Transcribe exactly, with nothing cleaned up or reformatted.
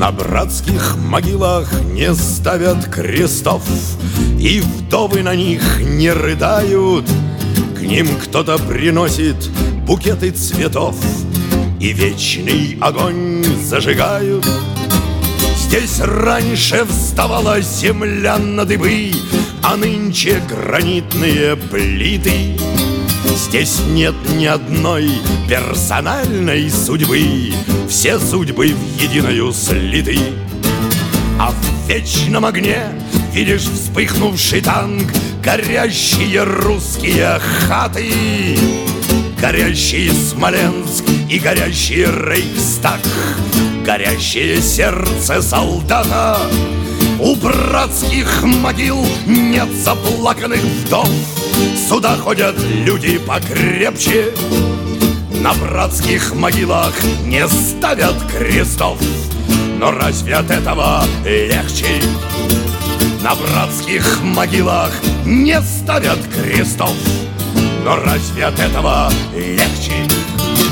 На братских могилах не ставят крестов, и вдовы на них не рыдают. К ним кто-то приносит букеты цветов, и вечный огонь зажигают. Здесь раньше вставала земля на дыбы, а нынче гранитные плиты. Здесь нет ни одной персональной судьбы, все судьбы в единую слиты. А в вечном огне видишь вспыхнувший танк, горящие русские хаты, горящий Смоленск и горящий Рейхстаг, горящее сердце солдата. У братских могил нет заплаканных вдов, сюда ходят люди покрепче. На братских могилах не ставят крестов, но разве от этого легче? На братских могилах не ставят крестов, но разве от этого легче?